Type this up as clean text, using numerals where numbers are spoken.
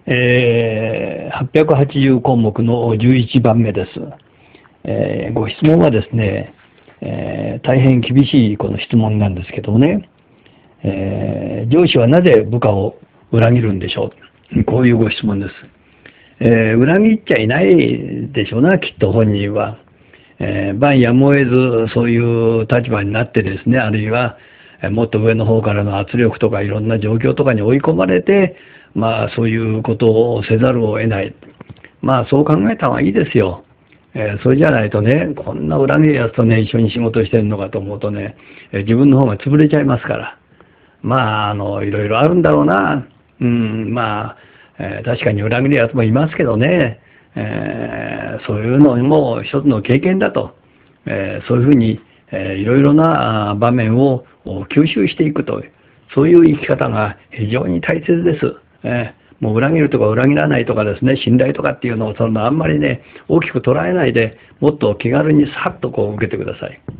880項目の11番目です。ご質問はですね、大変厳しいこの質問なんですけどもね、上司はなぜ部下を裏切るんでしょう。こういうご質問です。裏切っちゃいないでしょうな、きっと本人は。晩やむを得ずそういう立場になってですね、あるいはもっと上の方からの圧力とかいろんな状況とかに追い込まれて、そういうことをせざるを得ない。そう考えた方がいいですよ。それじゃないとね、こんな裏切るやつとね、一緒に仕事してるのかと思うとね、自分の方が潰れちゃいますから。いろいろあるんだろうな。確かに裏切るやつもいますけどね、そういうのも一つの経験だと、そういうふうに、いろいろな場面を吸収していくと、そういう生き方が非常に大切です。もう裏切るとか裏切らないとかですね、信頼とかっていうのをあんまりね、大きく捉えないで、もっと気軽にさっと受けてください。